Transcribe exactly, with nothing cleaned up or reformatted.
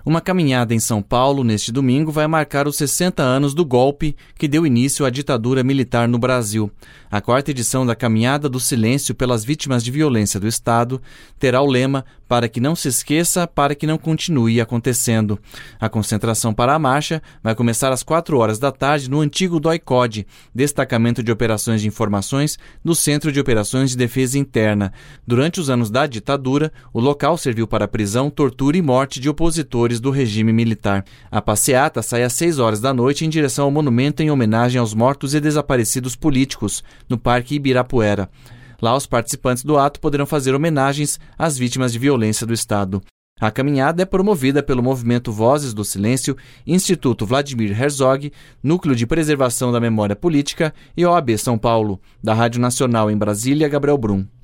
Uma caminhada em São Paulo neste domingo vai marcar os sessenta anos do golpe que deu início à ditadura militar no Brasil. A quarta edição da Caminhada do Silêncio pelas Vítimas de Violência do Estado terá o lema "Para que não se esqueça, para que não continue acontecendo". A concentração para a marcha vai começar às quatro horas da tarde no antigo D O I-C O D, Destacamento de Operações de Informações do Centro de Operações de Defesa Interna. Durante os anos da ditadura, o local serviu para prisão, tortura e morte de opositores do regime militar. A passeata sai às seis horas da noite em direção ao monumento em homenagem aos mortos e desaparecidos políticos, no Parque Ibirapuera. Lá, os participantes do ato poderão fazer homenagens às vítimas de violência do Estado. A caminhada é promovida pelo Movimento Vozes do Silêncio, Instituto Vladimir Herzog, Núcleo de Preservação da Memória Política e O A B São Paulo. Da Rádio Nacional em Brasília, Gabriel Brum.